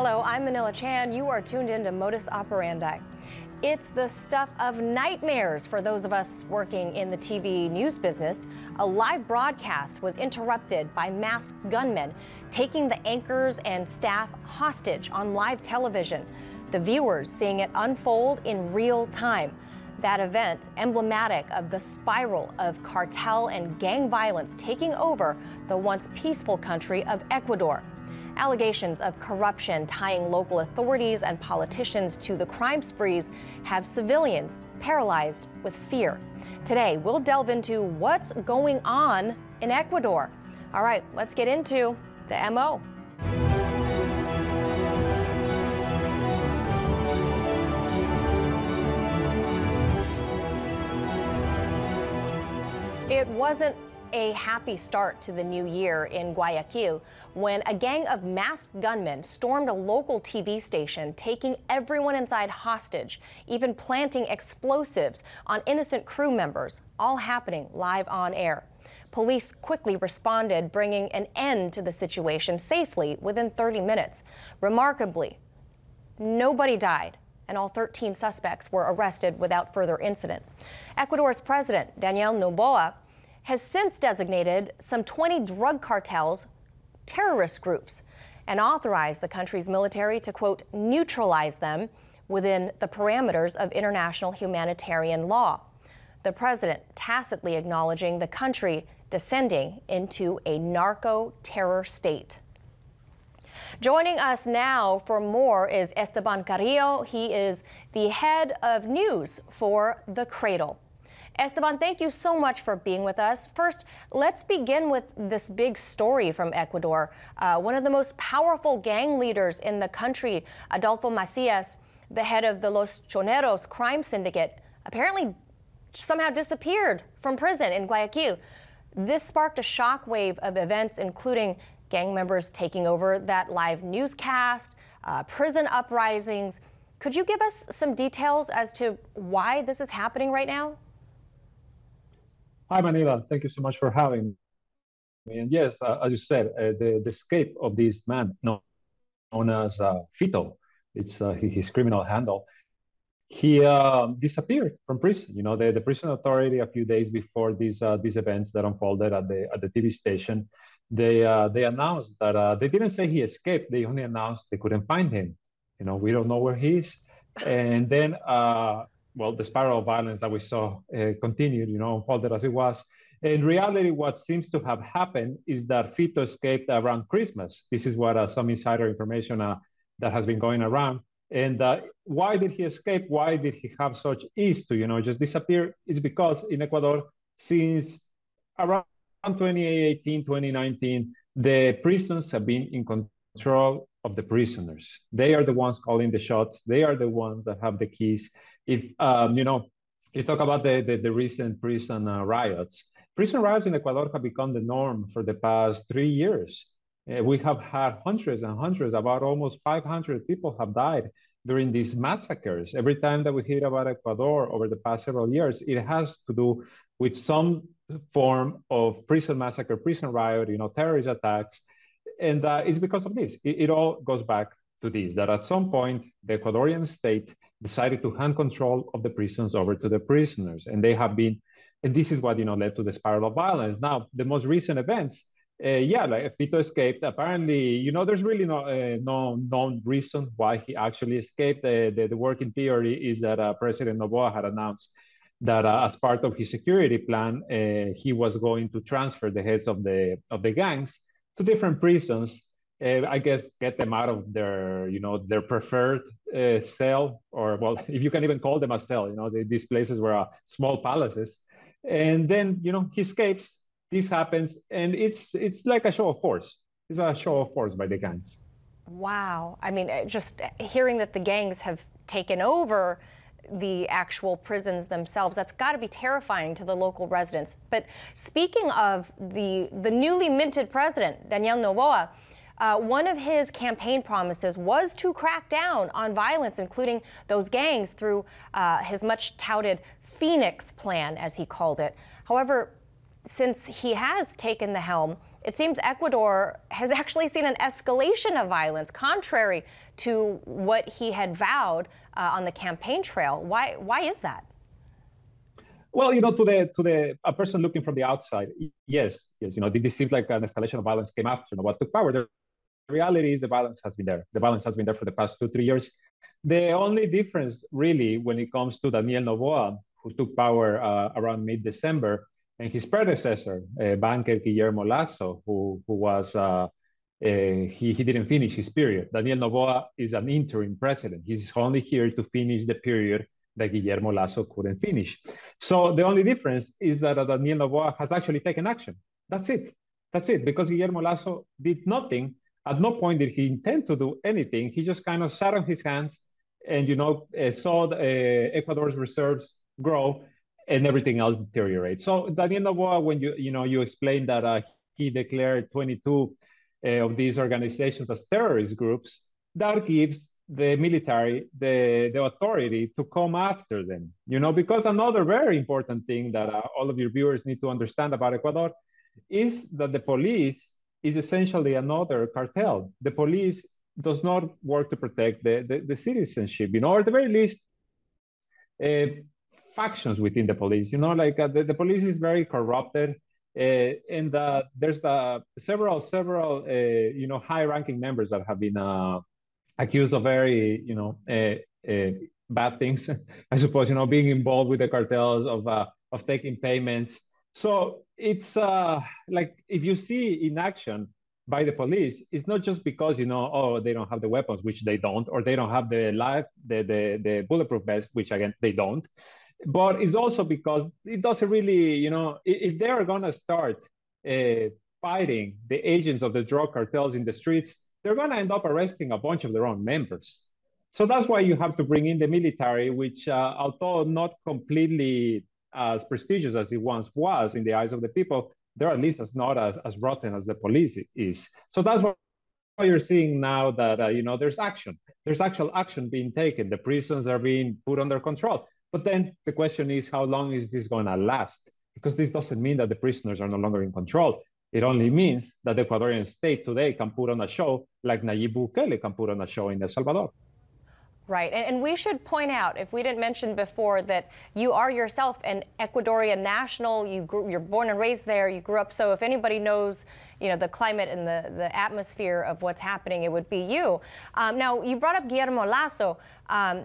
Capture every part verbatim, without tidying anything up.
Hello, I'm Manila Chan. You are tuned in to Modus Operandi. It's the stuff of nightmares for those of us working in the T V news business. A live broadcast was interrupted by masked gunmen taking the anchors and staff hostage on live television. The viewers seeing it unfold in real time. That event emblematic of the spiral of cartel and gang violence taking over the once peaceful country of Ecuador. Allegations of corruption tying local authorities and politicians to the crime sprees have civilians paralyzed with fear. Today, we'll delve into what's going on in Ecuador. All right, let's get into the M O. It wasn't a happy start to the new year in Guayaquil when a gang of masked gunmen stormed a local T V station, taking everyone inside hostage, even planting explosives on innocent crew members, all happening live on air. Police quickly responded, bringing an end to the situation safely within thirty minutes. Remarkably, nobody died, and all thirteen suspects were arrested without further incident. Ecuador's president, Daniel Noboa, has since designated some twenty drug cartels terrorist groups and authorized the country's military to, quote, neutralize them within the parameters of international humanitarian law. The president tacitly acknowledging the country descending into a narco-terror state. Joining us now for more is Esteban Carrillo. He is the head of news for The Cradle. Esteban, thank you so much for being with us. First, let's begin with this big story from Ecuador. Uh, one of the most powerful gang leaders in the country, Adolfo Macias, the head of the Los Choneros crime syndicate, apparently somehow disappeared from prison in Guayaquil. This sparked a shockwave of events, including gang members taking over that live newscast, uh, prison uprisings. Could you give us some details as to why this is happening right now? Hi, Manila. Thank you so much for having me. And yes, uh, as you said, uh, the, the escape of this man known, known as uh, Fito, it's uh, his criminal handle. He uh, disappeared from prison. You know, the, the prison authority a few days before these uh, these events that unfolded at the at the T V station, they uh, they announced that uh, they didn't say he escaped. They only announced they couldn't find him. You know, we don't know where he is. And then. Uh, well, the spiral of violence that we saw uh, continued, you know, unfolded as it was. In reality, what seems to have happened is that Fito escaped around Christmas. This is what uh, some insider information uh, that has been going around. And uh, why did he escape? Why did he have such ease to, you know, just disappear? It's because in Ecuador, since around twenty eighteen, twenty nineteen, the prisons have been in control of the prisoners. They are the ones calling the shots. They are the ones that have the keys. If, um, you know, you talk about the, the, the recent prison uh, riots, prison riots in Ecuador have become the norm for the past three years. Uh, we have had hundreds and hundreds, about almost five hundred people have died during these massacres. Every time that we hear about Ecuador over the past several years, it has to do with some form of prison massacre, prison riot, you know, terrorist attacks. And uh, it's because of this. It, it all goes back to this, that at some point, the Ecuadorian state decided to hand control of the prisons over to the prisoners. And they have been, and this is what, you know, led to the spiral of violence. Now, the most recent events, uh, yeah, like Fito escaped. Apparently, you know, there's really no uh, no known reason why he actually escaped. Uh, the, the working theory is that uh, President Noboa had announced that uh, as part of his security plan, uh, he was going to transfer the heads of the of the gangs to different prisons. Uh, I guess get them out of their, you know, their preferred uh, cell, or well, if you can even call them a cell, you know, they, these places were uh, small palaces. And then, you know, he escapes. This happens, and it's it's like a show of force. It's a show of force by the gangs. Wow. I mean, just hearing that the gangs have taken over the actual prisons themselves, that's got to be terrifying to the local residents. But speaking of the the newly minted president, Daniel Noboa, Uh, one of his campaign promises was to crack down on violence, including those gangs, through uh, his much touted Phoenix plan, as he called it. However, since he has taken the helm, it seems Ecuador has actually seen an escalation of violence, contrary to what he had vowed uh, on the campaign trail. Why, why is that? Well, you know, to the to the a person looking from the outside, yes, yes, you know, this seems like an escalation of violence came after, you know, what took power. The reality is the violence has been there. The violence has been there for the past two, three years. The only difference, really, when it comes to Daniel Noboa, who took power uh, around mid-December, and his predecessor, uh, banker Guillermo Lasso, who who was uh, uh, he he didn't finish his period. Daniel Noboa is an interim president. He's only here to finish the period that Guillermo Lasso couldn't finish. So the only difference is that uh, Daniel Noboa has actually taken action. That's it. That's it. Because Guillermo Lasso did nothing. At no point did he intend to do anything. He just kind of sat on his hands and, you know, uh, saw the, uh, Ecuador's reserves grow and everything else deteriorate. So Daniel Noboa, when you, you know, you explained that uh, he declared twenty-two uh, of these organizations as terrorist groups, that gives the military the, the authority to come after them, you know, because another very important thing that uh, all of your viewers need to understand about Ecuador is that the police is essentially another cartel. The police does not work to protect the, the, the citizenship, you know, or at the very least, uh, factions within the police, you know, like uh, the, the police is very corrupted. Uh, and uh, there's uh, several, several, uh, you know, high-ranking members that have been uh, accused of very, you know, uh, uh, bad things, I suppose, you know, being involved with the cartels, of uh, of taking payments. So it's uh, like, if you see in action by the police, it's not just because, you know, oh, they don't have the weapons, which they don't, or they don't have the life, the the, the bulletproof vest, which again they don't. But it's also because it doesn't really, you know, if they are gonna start uh, fighting the agents of the drug cartels in the streets, they're going to end up arresting a bunch of their own members. So that's why you have to bring in the military, which, uh, although not completely as prestigious as it once was in the eyes of the people, they're at least as not as, as rotten as the police is. So that's why you're seeing now that, uh, you know, there's action. There's actual action being taken. The prisons are being put under control. But then the question is, how long is this going to last? Because this doesn't mean that the prisoners are no longer in control. It only means that the Ecuadorian state today can put on a show like Nayib Bukele can put on a show in El Salvador. Right. And, and we should point out, if we didn't mention before, that you are yourself an Ecuadorian national. You grew, you're born and raised there. You grew up. So if anybody knows, you know, the climate and the, the atmosphere of what's happening, it would be you. Um, now, you brought up Guillermo Lasso. Um,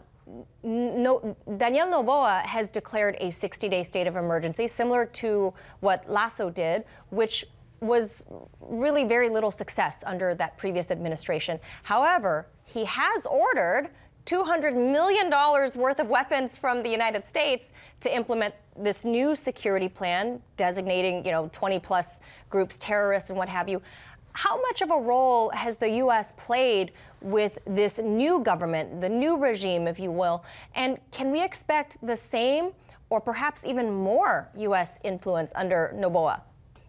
No, Daniel Noboa has declared a sixty-day state of emergency, similar to what Lasso did, which was really very little success under that previous administration. However, he has ordered two hundred million dollars worth of weapons from the United States to implement this new security plan, designating, you know, twenty plus groups terrorists and what have you. How much of a role has the U S played with this new government, the new regime, if you will? And can we expect the same or perhaps even more U S influence under Noboa?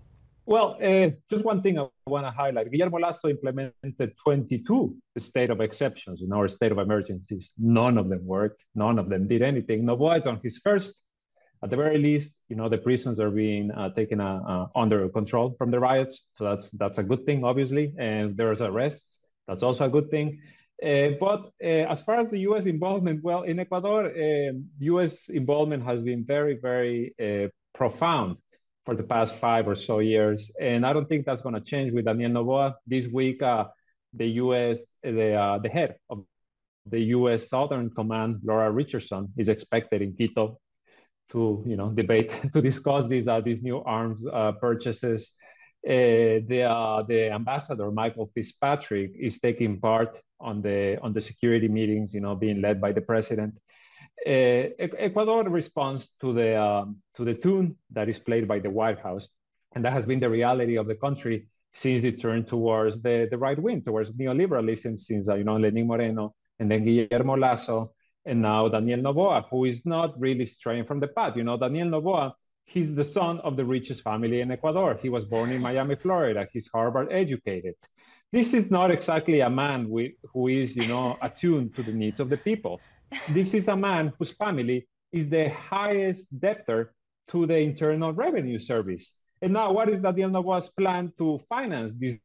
Well, uh, just one thing I want to highlight. Guillermo Lasso implemented twenty-two state of exceptions, you know, or state of emergencies. None of them worked. None of them did anything. Noboa is on his first. At the very least, you know, the prisons are being uh, taken uh, uh, under control from the riots. So that's that's a good thing, obviously. And there's arrests. That's also a good thing. Uh, but uh, as far as the U S involvement, well, in Ecuador, uh, U S involvement has been very, very uh, profound for the past five or so years. And I don't think that's going to change with Daniel Noboa. This week, uh, the U S, the, uh, the head of the U S Southern Command, Laura Richardson, is expected in Quito to, you know, debate, to discuss these, uh, these new arms uh, purchases. Uh, the, uh, the ambassador, Michael Fitzpatrick, is taking part on the, on the security meetings, you know, being led by the president. Uh, Ecuador responds to the um, to the tune that is played by the White House, and that has been the reality of the country since it turned towards the, the right wing, towards neoliberalism, since uh, you know Lenín Moreno, and then Guillermo Lasso, and now Daniel Noboa, who is not really straying from the path. You know, Daniel Noboa, he's the son of the richest family in Ecuador. He was born in Miami, Florida. He's Harvard educated. This is not exactly a man with, who is, you know, attuned to the needs of the people. This is a man whose family is the highest debtor to the Internal Revenue Service. And now what is Daniel Noboa's plan to finance this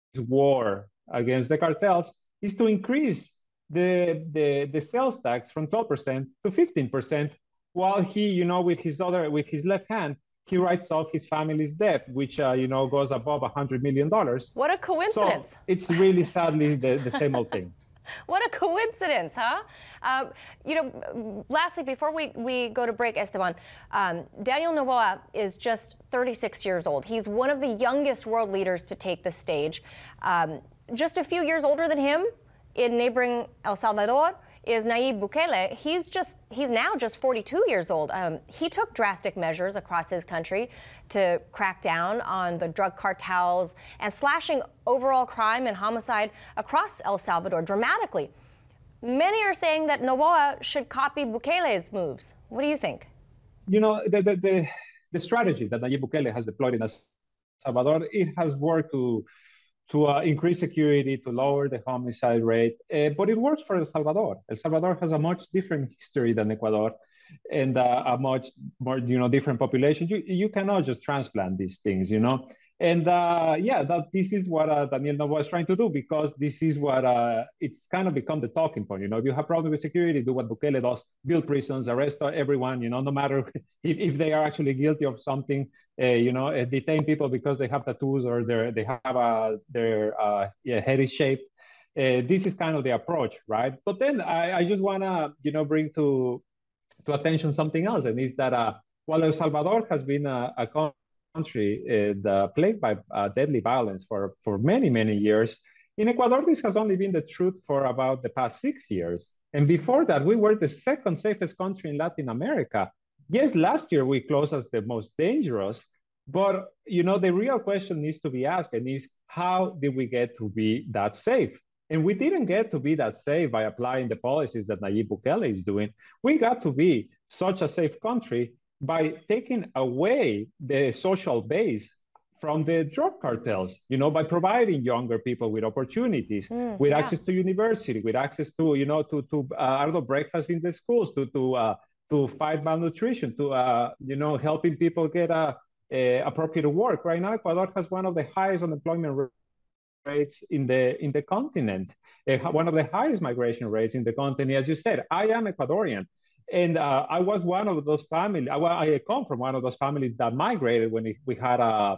war against the cartels is to increase the, the, the sales tax from twelve percent to fifteen percent, while he, you know, with his other, with his left hand, he writes off his family's debt, which, uh, you know, goes above one hundred million dollars. What a coincidence. So it's really sadly the, the same old thing. What a coincidence, huh? Um, you know, lastly, before we, we go to break, Esteban, um, Daniel Noboa is just thirty-six years old. He's one of the youngest world leaders to take the stage. Um, just a few years older than him in neighboring El Salvador is Nayib Bukele. He's just he's now just forty-two years old. Um, he took drastic measures across his country to crack down on the drug cartels and slashing overall crime and homicide across El Salvador dramatically. Many are saying that Noboa should copy Bukele's moves. What do you think? You know, the the the, the strategy that Nayib Bukele has deployed in El Salvador, it has worked to to uh, increase security, to lower the homicide rate. Uh, but it works for El Salvador. El Salvador has a much different history than Ecuador and uh, a much more, you know, different population. You, you cannot just transplant these things, you know? And uh, yeah, that this is what uh, Daniel Noboa is trying to do, because this is what uh, it's kind of become the talking point. You know, if you have problems with security, do what Bukele does: build prisons, arrest everyone. You know, no matter if, if they are actually guilty of something. Uh, you know, uh, detain people because they have tattoos or they they have uh, their uh, yeah, head is shaped. Uh, this is kind of the approach, right? But then I, I just wanna, you know, bring to to attention something else, and is that uh, while El Salvador has been a, a country uh, plagued by uh, deadly violence for, for many, many years, in Ecuador, this has only been the truth for about the past six years. And before that, we were the second safest country in Latin America. Yes, last year we closed as the most dangerous, but you know, the real question needs to be asked, and is how did we get to be that safe? And we didn't get to be that safe by applying the policies that Nayib Bukele is doing. We got to be such a safe country by taking away the social base from the drug cartels, you know, by providing younger people with opportunities, mm, with yeah. access to university, with access to, you know, to, to uh, I don't know, breakfast in the schools, to, to, uh, to fight malnutrition, to, uh, you know, helping people get a, a appropriate work. Right now, Ecuador has one of the highest unemployment rates in the in the continent, uh, one of the highest migration rates in the continent. As you said, I am Ecuadorian. And uh, I was one of those families, I, I come from one of those families that migrated when we had a,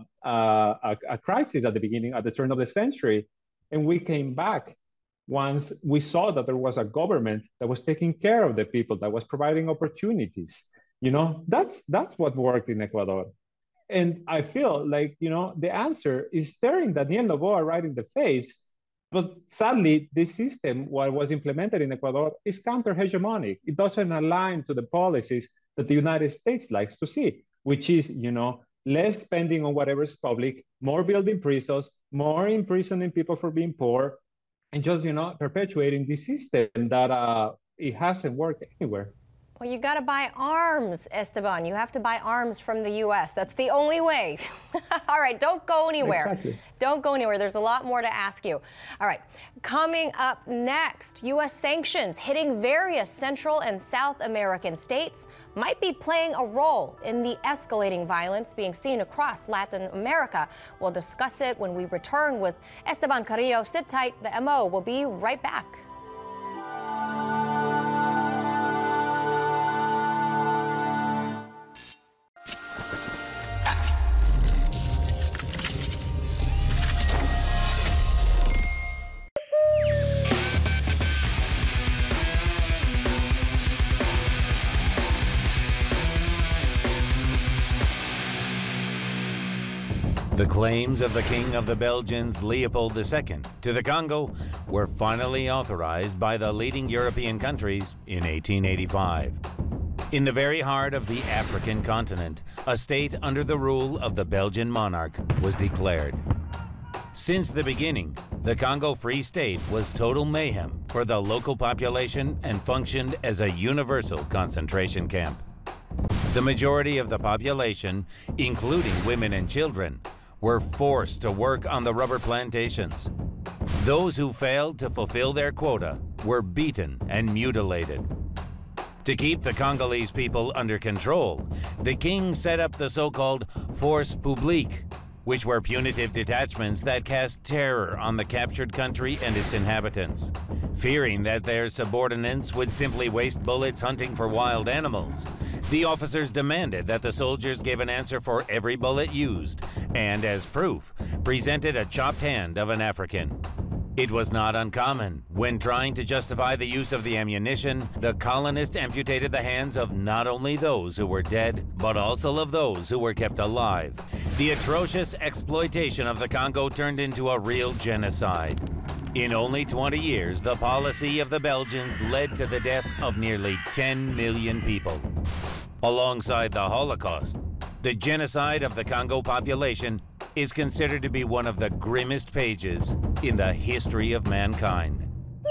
a, a crisis at the beginning, at the turn of the century. And we came back once we saw that there was a government that was taking care of the people, that was providing opportunities. You know, that's, that's what worked in Ecuador. And I feel like, you know, the answer is staring Daniel Noboa right in the face. But sadly, this system, what was implemented in Ecuador, is counter-hegemonic. It doesn't align to the policies that the United States likes to see, which is, you know, less spending on whatever is public, more building prisons, more imprisoning people for being poor, and just, you know, perpetuating this system that uh, it hasn't worked anywhere. Well, you got to buy arms, Esteban. You have to buy arms from the U S. That's the only way. All right, don't go anywhere. Exactly. Don't go anywhere. There's a lot more to ask you. All right, coming up next, U S sanctions hitting various Central and South American states might be playing a role in the escalating violence being seen across Latin America. We'll discuss it when we return with Esteban Carrillo. Sit tight. The M O will be right back. The claims of the King of the Belgians, Leopold the Second, to the Congo were finally authorized by the leading European countries in eighteen eighty-five. In the very heart of the African continent, a state under the rule of the Belgian monarch was declared. Since the beginning, the Congo Free State was total mayhem for the local population and functioned as a universal concentration camp. The majority of the population, including women and children, were forced to work on the rubber plantations. Those who failed to fulfill their quota were beaten and mutilated. To keep the Congolese people under control, the king set up the so-called Force Publique, which were punitive detachments that cast terror on the captured country and its inhabitants. Fearing that their subordinates would simply waste bullets hunting for wild animals, the officers demanded that the soldiers give an answer for every bullet used, and as proof, presented a chopped hand of an African. It was not uncommon. When trying to justify the use of the ammunition, the colonists amputated the hands of not only those who were dead, but also of those who were kept alive. The atrocious exploitation of the Congo turned into a real genocide. In only twenty years, the policy of the Belgians led to the death of nearly ten million people. Alongside the Holocaust, the genocide of the Congo population is considered to be one of the grimmest pages in the history of mankind.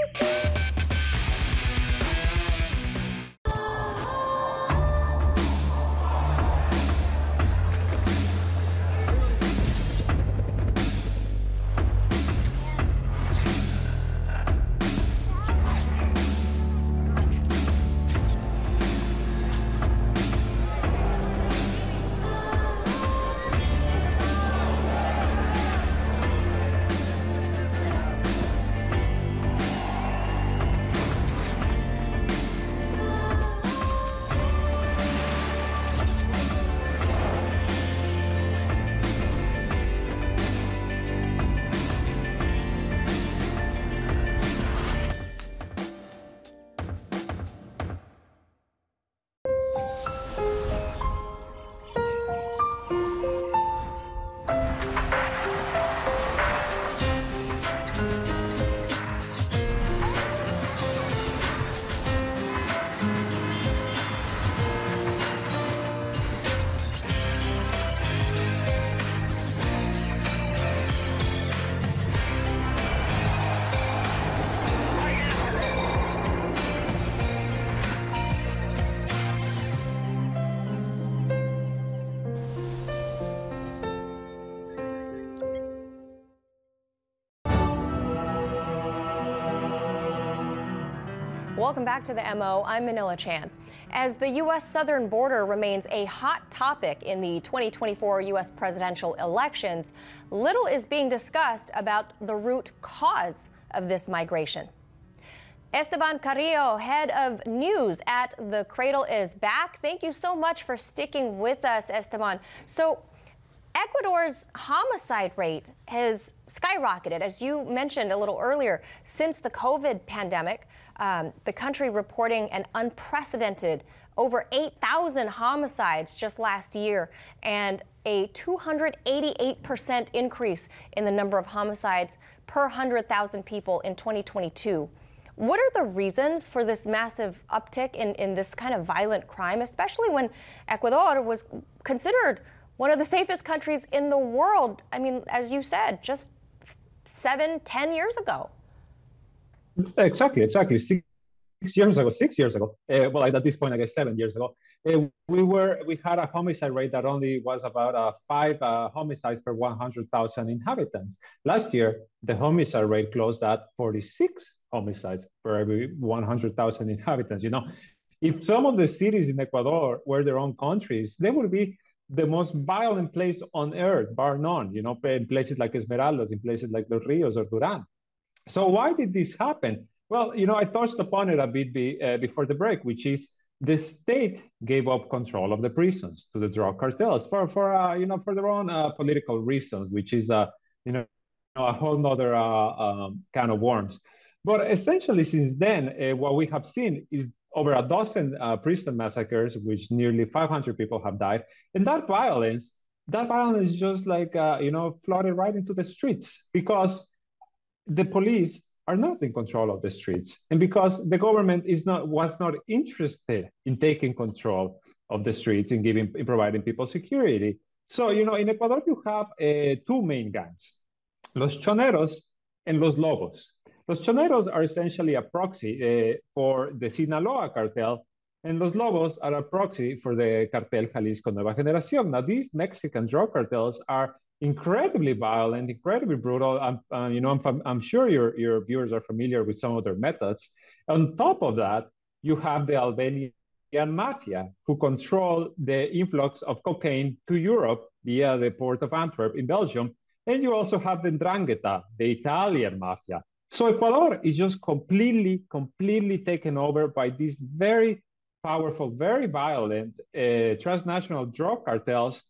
Welcome back to the M O. I'm Manila Chan. As the U S southern border remains a hot topic in the twenty twenty-four U S presidential elections, little is being discussed about the root cause of this migration. Esteban Carrillo, head of news at The Cradle, is back. Thank you so much for sticking with us, Esteban. So, Ecuador's homicide rate has skyrocketed, as you mentioned a little earlier, since the COVID pandemic. Um, the country reporting an unprecedented over eight thousand homicides just last year and a two hundred eighty-eight percent increase in the number of homicides per one hundred thousand people in twenty twenty-two. What are the reasons for this massive uptick in, in this kind of violent crime, especially when Ecuador was considered one of the safest countries in the world? I mean, as you said, just seven, ten years ago. Exactly, exactly. Six, six years ago, six years ago. Uh, well, at this point, I guess seven years ago, uh, we were we had a homicide rate that only was about uh, five uh, homicides per one hundred thousand inhabitants. Last year, the homicide rate closed at forty-six homicides per every one hundred thousand inhabitants. You know, if some of the cities in Ecuador were their own countries, they would be the most violent place on earth, bar none. You know, in places like Esmeraldas, in places like Los Rios or Duran. So why did this happen? Well, you know, I touched upon it a bit be, uh, before the break, which is the state gave up control of the prisons to the drug cartels for, for uh, you know, for their own uh, political reasons, which is, uh, you know, a whole other uh, um, kind of worms. But essentially, since then, uh, what we have seen is over a dozen uh, prison massacres, which nearly five hundred people have died. And that violence, that violence just like, uh, you know, flooded right into the streets because the police are not in control of the streets, and because the government is not was not interested in taking control of the streets and giving in providing people security. So, you know, in Ecuador you have uh, two main gangs, Los Choneros and Los Lobos. Los Choneros are essentially a proxy uh, for the Sinaloa cartel, and Los Lobos are a proxy for the cartel Jalisco Nueva Generación. Now, these Mexican drug cartels are incredibly violent, incredibly brutal. I'm, uh, you know, I'm, I'm sure your, your viewers are familiar with some of their methods. On top of that, you have the Albanian mafia, who control the influx of cocaine to Europe via the port of Antwerp in Belgium. And you also have the 'Ndrangheta, the Italian mafia. So Ecuador is just completely, completely taken over by these very powerful, very violent uh, transnational drug cartels.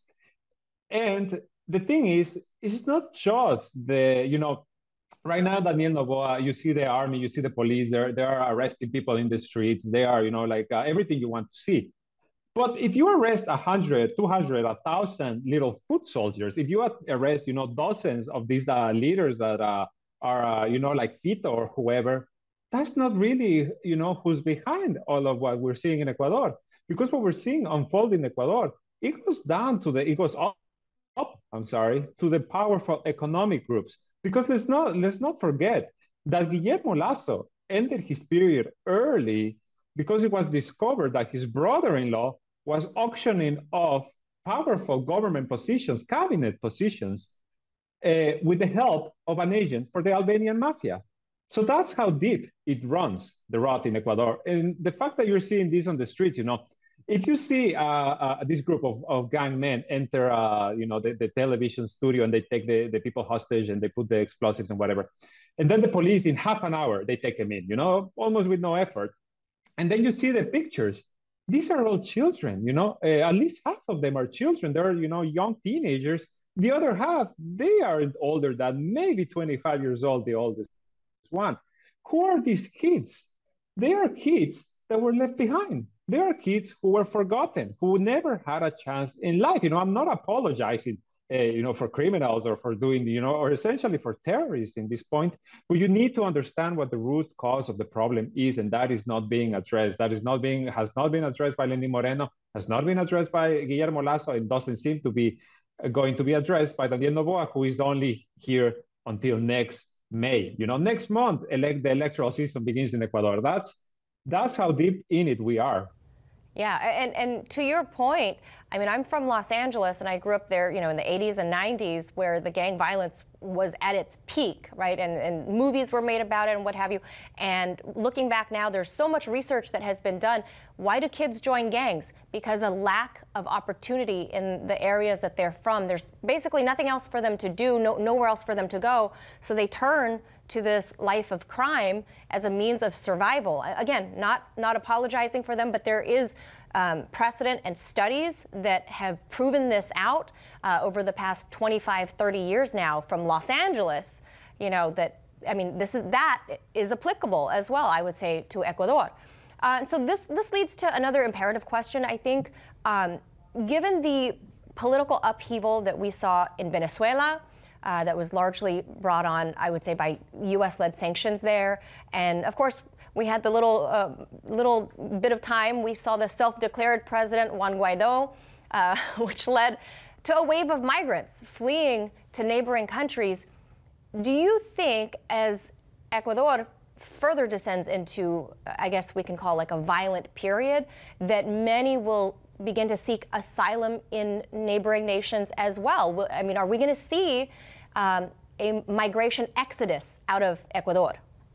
And the thing is, it's not just the, you know, right now, Daniel Noboa, you see the army, you see the police, they're, they are arresting people in the streets. They are, you know, like uh, everything you want to see. But if you arrest one hundred, two hundred, one thousand little foot soldiers, if you arrest, you know, dozens of these uh, leaders that uh, are, uh, you know, like Fito or whoever, that's not really, you know, who's behind all of what we're seeing in Ecuador. Because what we're seeing unfold in Ecuador, it goes down to the, it goes up, up I'm sorry, to the powerful economic groups. Because let's not, let's not forget that Guillermo Lasso ended his period early because it was discovered that his brother-in-law was auctioning off powerful government positions, cabinet positions, uh, with the help of an agent for the Albanian mafia. So that's how deep it runs, the rot in Ecuador. And the fact that you're seeing this on the streets, you know, if you see uh, uh, this group of, of gang men enter, uh, you know, the, the television studio and they take the, the people hostage and they put the explosives and whatever, and then the police in half an hour, they take them in, you know, almost with no effort. And then you see the pictures. These are all children, you know, uh, at least half of them are children. They're, you know, young teenagers. The other half, they are older than maybe twenty-five years old, the oldest one. Who are these kids? They are kids that were left behind. They are kids who were forgotten, who never had a chance in life. You know, I'm not apologizing, uh, you know, for criminals or for doing, you know, or essentially for terrorists in this point, but you need to understand what the root cause of the problem is, and that is not being addressed. That is not being, has not been addressed by Lenín Moreno, has not been addressed by Guillermo Lasso, and doesn't seem to be uh, going to be addressed by Daniel Noboa, who is only here until next May. You know, next month, elect, the electoral season begins in Ecuador. That's, that's how deep in it we are. Yeah, and, and to your point, I mean, I'm from Los Angeles, and I grew up there, you know, in the eighties and nineties, where the gang violence was at its peak, right? And, and movies were made about it and what have you. And looking back now, there's so much research that has been done. Why do kids join gangs? Because a lack of opportunity in the areas that they're from. There's basically nothing else for them to do, no, nowhere else for them to go. So they turn to this life of crime as a means of survival. Again, not, not apologizing for them, but there is um, precedent and studies that have proven this out uh, over the past twenty-five, thirty years now from Los Angeles, you know, that, I mean, this is, that is applicable as well, I would say, to Ecuador. Uh, so this, this leads to another imperative question, I think. Um, given the political upheaval that we saw in Venezuela, Uh, that was largely brought on, I would say, by U S-led sanctions there. And of course, we had the little uh, little bit of time. We saw the self-declared president, Juan Guaido, uh, which led to a wave of migrants fleeing to neighboring countries. Do you think, as Ecuador further descends into, I guess we can call like a violent period, that many will begin to seek asylum in neighboring nations as well? I mean, are we going to see um, a migration exodus out of Ecuador?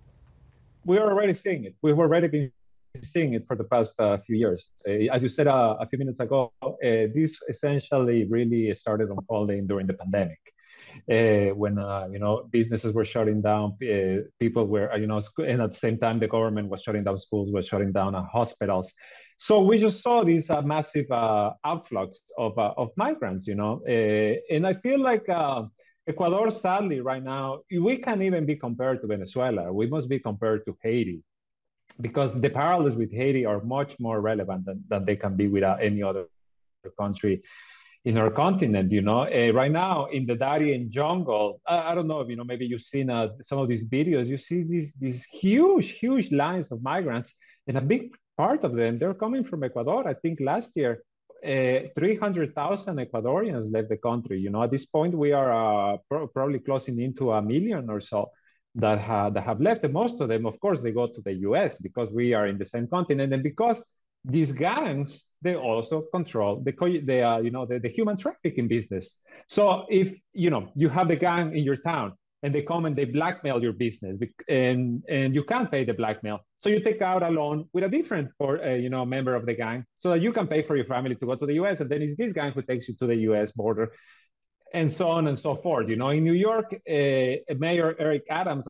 We are already seeing it. We've already been seeing it for the past uh, few years. Uh, as you said uh, a few minutes ago, uh, this essentially really started unfolding during the pandemic. Uh, when uh, you know, businesses were shutting down, uh, people were uh, you know, and at the same time the government was shutting down schools, was shutting down uh, hospitals. So we just saw this uh, massive uh, outflux of uh, of migrants, you know, uh, and I feel like uh, Ecuador, sadly, right now we can't even be compared to Venezuela. We must be compared to Haiti, because the parallels with Haiti are much more relevant than, than they can be with uh, any other country in our continent. You know, uh, right now in the Darien jungle, I, I don't know if, you know, maybe you've seen uh, some of these videos, you see these, these huge, huge lines of migrants, and a big part of them, they're coming from Ecuador. I think last year, uh, three hundred thousand Ecuadorians left the country. You know, at this point, we are uh, pro probably closing into a million or so that, ha that have left. And most of them, of course, they go to the U S because we are in the same continent, and because these gangs, they also control the, the uh, you know, the, the human trafficking business. So if, you know, you have the gang in your town and they come and they blackmail your business, and and you can't pay the blackmail. So you take out a loan with a different, or uh, you know, member of the gang, so that you can pay for your family to go to the U S, and then it's this gang who takes you to the U S border, and so on and so forth. You know, in New York, uh, Mayor Eric Adams,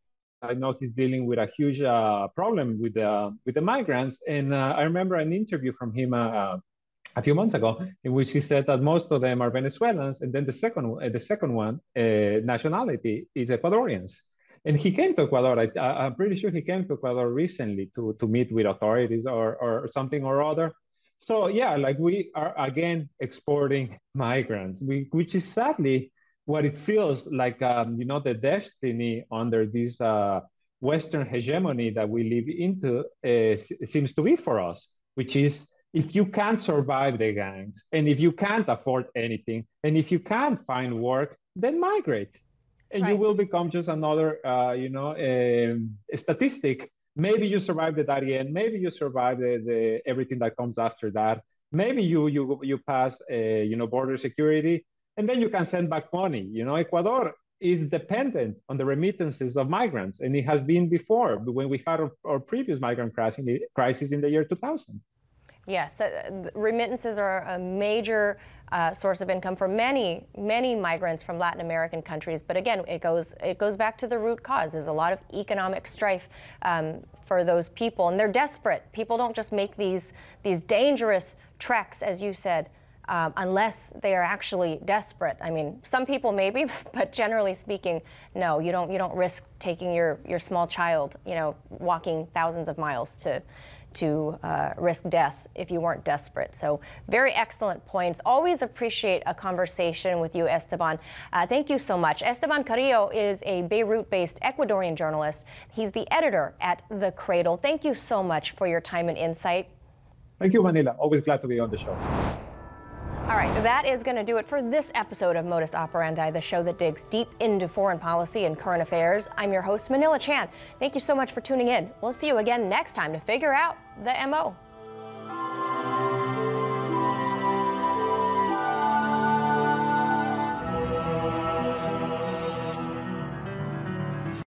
I know he's dealing with a huge uh, problem with the with the migrants, and uh, I remember an interview from him uh, a few months ago in which he said that most of them are Venezuelans, and then the second uh, the second one uh, nationality is Ecuadorians. And he came to Ecuador. I, I'm pretty sure he came to Ecuador recently to to meet with authorities or or something or other. So yeah, like we are again exporting migrants, we, which is sadly what it feels like, um, you know, the destiny under this uh, Western hegemony that we live into uh, seems to be for us, which is if you can't survive the gangs, and if you can't afford anything, and if you can't find work, then migrate. And right. you will become just another, uh, you know, um, statistic. Maybe you survive the Darien, maybe you survive the, the everything that comes after that. Maybe you you you pass, uh, you know, border security, and then you can send back money. You know, Ecuador is dependent on the remittances of migrants, and it has been before when we had our, our previous migrant crisis in the year two thousand. Yes, the, the remittances are a major uh, source of income for many, many migrants from Latin American countries. But again, it goes it goes back to the root cause. There's a lot of economic strife um, for those people, and they're desperate. People don't just make these these dangerous treks, as you said, um, unless they are actually desperate. I mean, some people maybe, but generally speaking, no. You don't you don't risk taking your your small child, you know, walking thousands of miles to. to uh, risk death if you weren't desperate. So very excellent points. Always appreciate a conversation with you, Esteban. Uh, thank you so much. Esteban Carrillo is a Beirut-based Ecuadorian journalist. He's the editor at The Cradle. Thank you so much for your time and insight. Thank you, Manila. Always glad to be on the show. All right, that is going to do it for this episode of Modus Operandi, the show that digs deep into foreign policy and current affairs. I'm your host, Manila Chan. Thank you so much for tuning in. We'll see you again next time to figure out the M O.